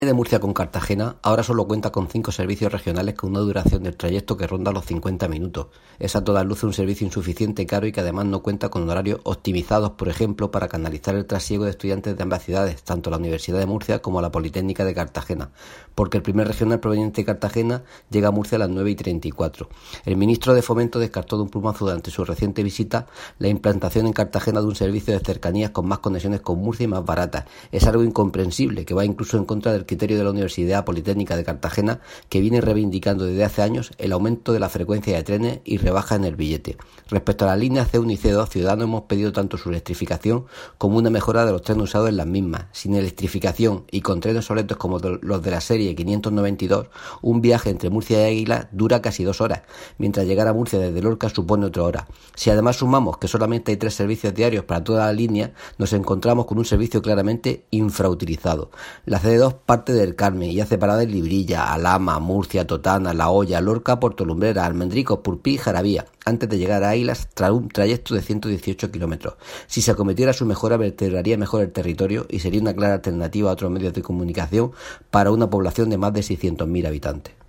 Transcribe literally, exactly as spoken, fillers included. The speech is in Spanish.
De Murcia con Cartagena ahora solo cuenta con cinco servicios regionales con una duración del trayecto que ronda los cincuenta minutos. Es a todas luces un servicio insuficiente, caro y que además no cuenta con horarios optimizados, por ejemplo, para canalizar el trasiego de estudiantes de ambas ciudades, tanto la Universidad de Murcia como la Politécnica de Cartagena, porque el primer regional proveniente de Cartagena llega a Murcia a las nueve y treinta y cuatro. El ministro de Fomento descartó de un plumazo durante su reciente visita la implantación en Cartagena de un servicio de cercanías con más conexiones con Murcia y más baratas. Es algo incomprensible, que va incluso en contra del criterio de la Universidad Politécnica de Cartagena, que viene reivindicando desde hace años el aumento de la frecuencia de trenes y rebaja en el billete. Respecto a las líneas C uno y C dos, Ciudadanos hemos pedido tanto su electrificación como una mejora de los trenes usados en las mismas. Sin electrificación y con trenes obsoletos como los de la serie quinientos noventa y dos, un viaje entre Murcia y Águilas dura casi dos horas, mientras llegar a Murcia desde Lorca supone otra hora. Si además sumamos que solamente hay tres servicios diarios para toda la línea, nos encontramos con un servicio claramente infrautilizado. La C dos parte del Carmen y hace parada en Librilla, Alhama, Murcia, Totana, La Hoya, Lorca, Portolumbrera, Almendricos, Purpí y Jaravía, antes de llegar a Águilas tras un trayecto de ciento dieciocho kilómetros. Si se acometiera su mejora, vertebraría mejor el territorio y sería una clara alternativa a otros medios de comunicación para una población de más de seiscientos mil habitantes.